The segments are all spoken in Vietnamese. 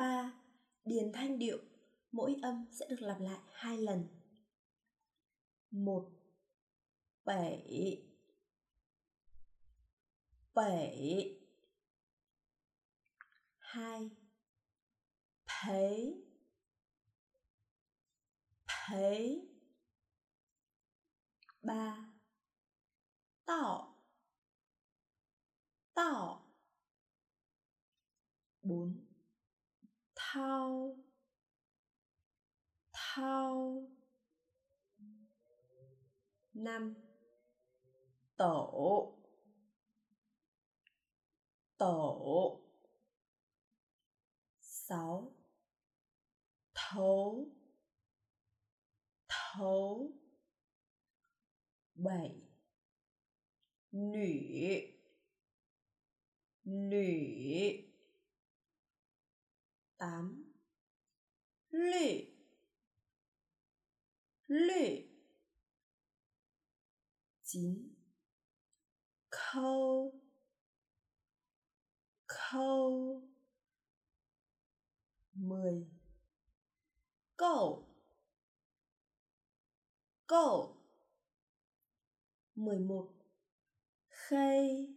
3. Điền thanh điệu, mỗi âm sẽ được lặp lại 2 lần. 1. 7 7. 2. Thấy 3. Tỏ 4. Thao 5. Tổ 6. Thấu 7. Nỉ 8. Lị 9. Khâu 10. Cậu 11. Khây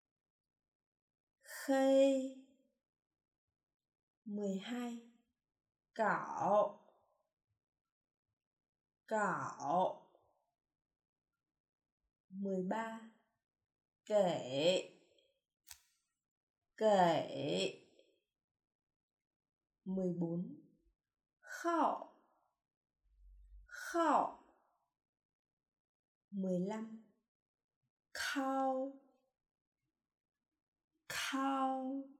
12. Cảo 13. Kể 14. Khạo 15. Khao